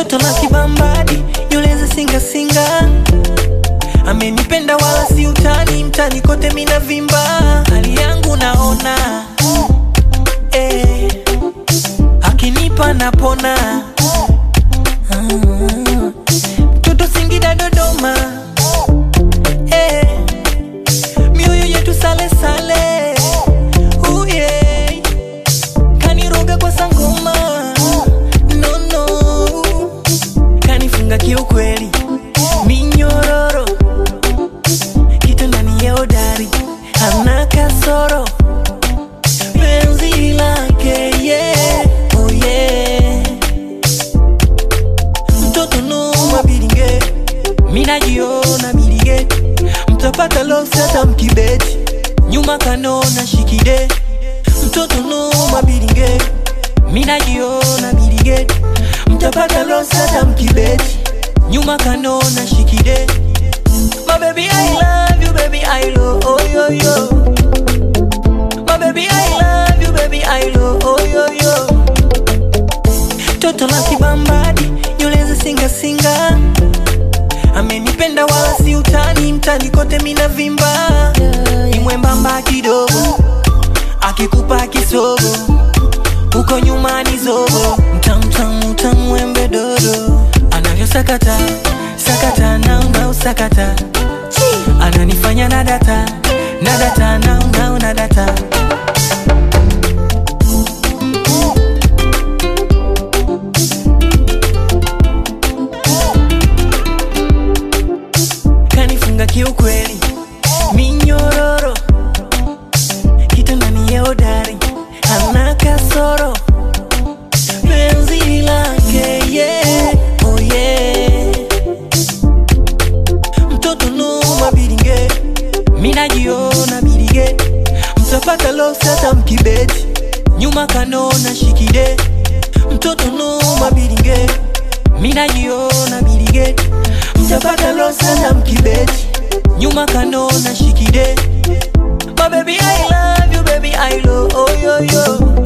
Toto la kibambadi, yuleze singa singa. Amenipenda wala si utani, mtani kote mina vimba. Hali yangu naona, akinipa napona. Toto Singida Dodoma, mioyo yetu sale sale. Kaniroga kwa sangoma, no no. Kanifunga kiukweli, minyororo. Kitandani ya hodari, hana kasoro. Penzi lake, yeah, oh yeah. Mtoto numa biringe, minajiona biringe. Mtapata love sata mkibeti, nyuma kanona shikide. Mtoto numa biringe, minajiona biringe. Mtapata love sata mkibeti, nyuma kanona shikide. My baby I love you, baby I love, oh yo yo. My baby I love you, baby I love, oh yo yo. Toto la kibambadi, yuleze singa singa. Amenipenda wala si utani, mtani kote mina vimba. Ni mwembamba kidogo, akikupa kisogo. Uko nyuma ni zogo, mtamu wembe dodo. Anavyo sakata, sakata na usakata. Ananifanya nadata, nadata na nadata. Kanifunga kiukweli, minyororo. Kitandani ya hodari, hana kasoro. Penzi lake, yeah, oh yeah. Mtoto numa biringe, minajiona biringe. Mtapata love sata mkibeti, nyuma kanona shikide. Mtoto numa biringe, minajiona biringe. Mtapata love sata mkibeti, nyuma kanona shikide. My baby I love you, baby I love, oh yo yo.